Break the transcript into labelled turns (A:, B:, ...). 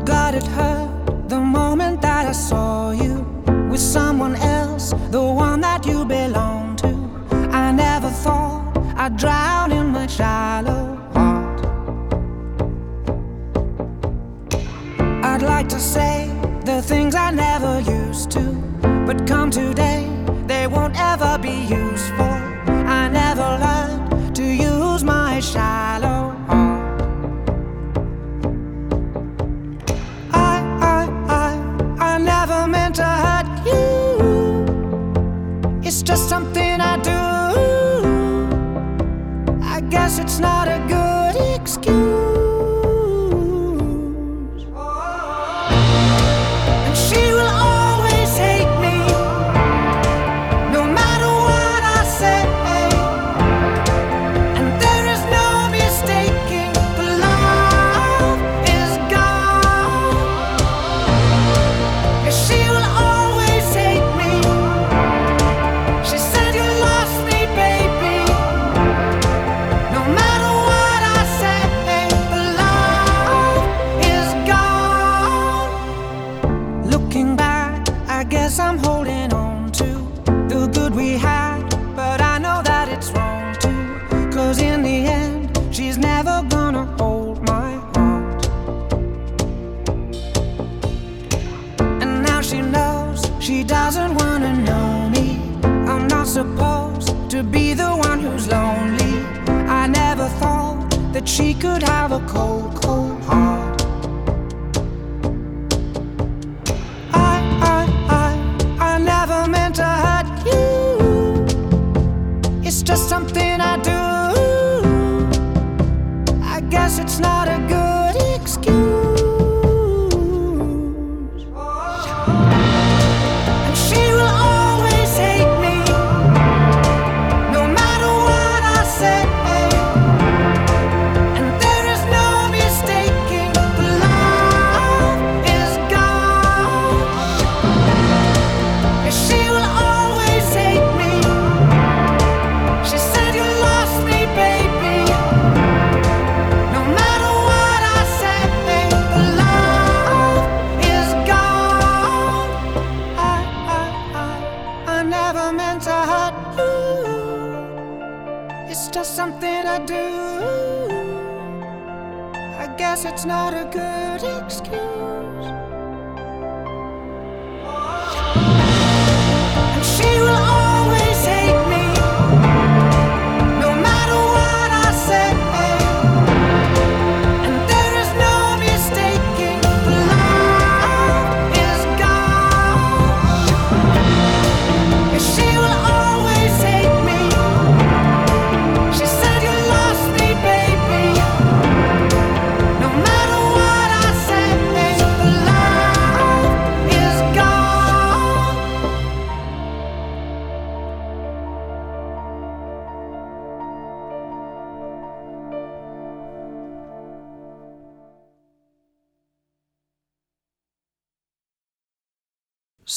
A: God, it hurt the moment that I saw you with someone else, the one that you belong to. I never thought I'd drown in my shallow heart. I'd like to say the things I never used to, but come today, they won't ever be useful. I never learned to use my shallow heart. I never meant to hurt you. It's just something I do. I guess it's not a good excuse. And she will always hate me, no matter what I say. And there is no mistaking the love is gone. And she will always hate me. She said you lost me, baby. No matter what I say, the love is gone. Looking back, I guess I'm holding on to the good we had, but I know that it's wrong too. 'Cause in the end, she's never gonna hold my heart. And now she knows she doesn't wanna know me. I'm not supposed to be the one who's lonely. I never thought that she could have a cold, cold heart. I never meant to hurt you. It's just something I do. I guess it's not a good excuse. And she will always hate me, no matter what I say. And there is no mistaking the love is gone. And she will always hate me. She said you lost me, baby. No matter what I say, the love is gone. I never meant to hurt you. It's just something I do. I guess it's not a good excuse.